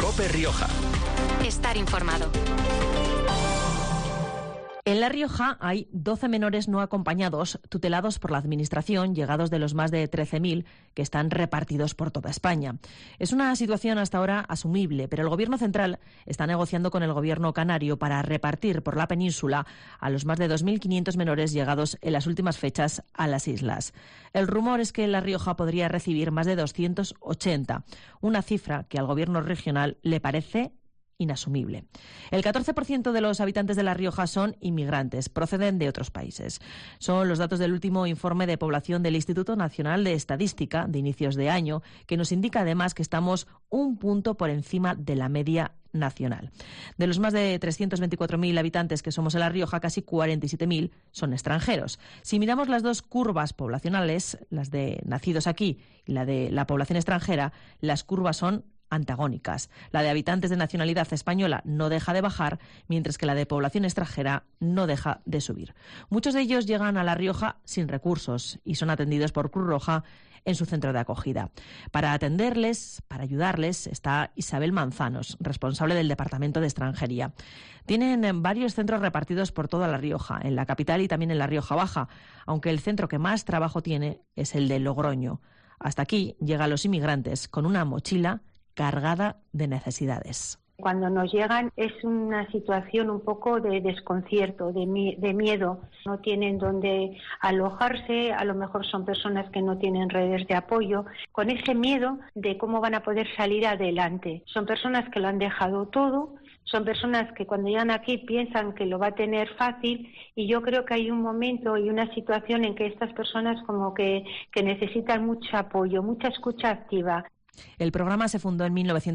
COPE Rioja. Estar informado. En La Rioja hay 12 menores no acompañados tutelados por la Administración, llegados de los más de 13.000 que están repartidos por toda España. Es una situación hasta ahora asumible, pero el Gobierno central está negociando con el Gobierno canario para repartir por la península a los más de 2.500 menores llegados en las últimas fechas a las islas. El rumor es que La Rioja podría recibir más de 280, una cifra que al Gobierno regional le parece inasumible. El 14% de los habitantes de La Rioja son inmigrantes, proceden de otros países. Son los datos del último informe de población del Instituto Nacional de Estadística de inicios de año, que nos indica además que estamos un punto por encima de la media nacional. De los más de 324.000 habitantes que somos en La Rioja, casi 47.000 son extranjeros. Si miramos las dos curvas poblacionales, las de nacidos aquí y la de la población extranjera, las curvas son antagónicas. La de habitantes de nacionalidad española no deja de bajar, mientras que la de población extranjera no deja de subir. Muchos de ellos llegan a La Rioja sin recursos y son atendidos por Cruz Roja en su centro de acogida. Para atenderles, para ayudarles, está Isabel Manzanos, responsable del Departamento de Extranjería. Tienen varios centros repartidos por toda La Rioja, en la capital y también en La Rioja Baja, aunque el centro que más trabajo tiene es el de Logroño. Hasta aquí llegan los inmigrantes con una mochila cargada de necesidades. Cuando nos llegan es una situación un poco de desconcierto, de miedo. No tienen dónde alojarse, a lo mejor son personas que no tienen redes de apoyo, con ese miedo de cómo van a poder salir adelante. Son personas que lo han dejado todo, son personas que cuando llegan aquí piensan que lo va a tener fácil, y yo creo que hay un momento y una situación en que estas personas como que necesitan mucho apoyo, mucha escucha activa. El programa se fundó en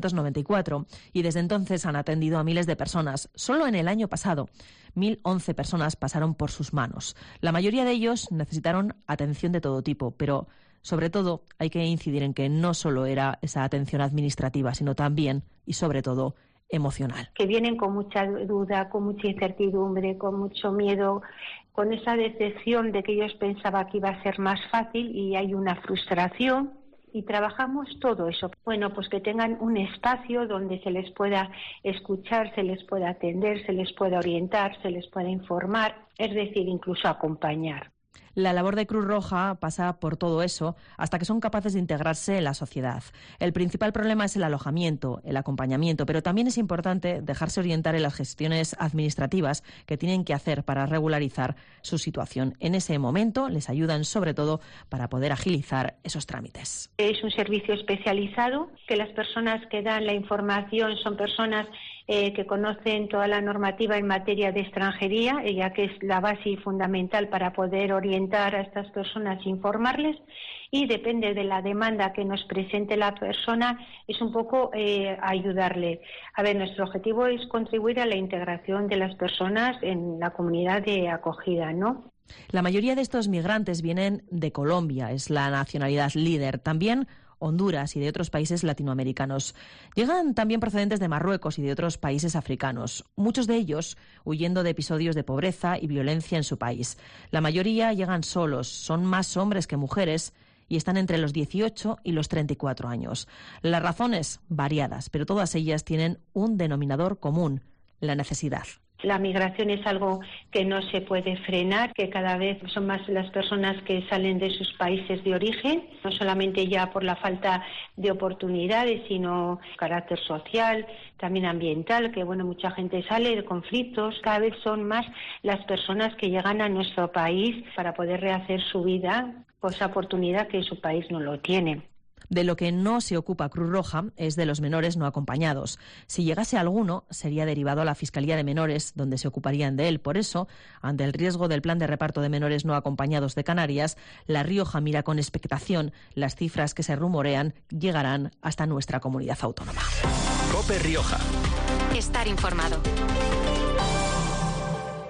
1994 y desde entonces han atendido a miles de personas. Solo en el año pasado, 1.011 personas pasaron por sus manos. La mayoría de ellos necesitaron atención de todo tipo, pero sobre todo hay que incidir en que no solo era esa atención administrativa, sino también y sobre todo emocional. Que vienen con mucha duda, con mucha incertidumbre, con mucho miedo, con esa decepción de que ellos pensaban que iba a ser más fácil, y hay una frustración. Y trabajamos todo eso. Bueno, pues que tengan un espacio donde se les pueda escuchar, se les pueda atender, se les pueda orientar, se les pueda informar, es decir, incluso acompañar. La labor de Cruz Roja pasa por todo eso hasta que son capaces de integrarse en la sociedad. El principal problema es el alojamiento, el acompañamiento, pero también es importante dejarse orientar en las gestiones administrativas que tienen que hacer para regularizar su situación. En ese momento les ayudan sobre todo para poder agilizar esos trámites. Es un servicio especializado, que las personas que dan la información son personas que conocen toda la normativa en materia de extranjería, ya que es la base fundamental para poder orientar a estas personas e informarles, y depende de la demanda que nos presente la persona, es un poco ayudarle. A ver, nuestro objetivo es contribuir a la integración de las personas en la comunidad de acogida, ¿no? La mayoría de estos migrantes vienen de Colombia, es la nacionalidad líder. También Honduras y de otros países latinoamericanos. Llegan también procedentes de Marruecos y de otros países africanos, muchos de ellos huyendo de episodios de pobreza y violencia en su país. La mayoría llegan solos, son más hombres que mujeres y están entre los 18 y los 34 años. Las razones variadas, pero todas ellas tienen un denominador común: la necesidad. La migración es algo que no se puede frenar, que cada vez son más las personas que salen de sus países de origen, no solamente ya por la falta de oportunidades, sino carácter social, también ambiental, que bueno, mucha gente sale de conflictos. Cada vez son más las personas que llegan a nuestro país para poder rehacer su vida, por esa oportunidad que en su país no lo tienen. De lo que no se ocupa Cruz Roja es de los menores no acompañados. Si llegase alguno, sería derivado a la Fiscalía de Menores, donde se ocuparían de él. Por eso, ante el riesgo del plan de reparto de menores no acompañados de Canarias, La Rioja mira con expectación las cifras que se rumorean llegarán hasta nuestra comunidad autónoma. COPE Rioja. Estar informado.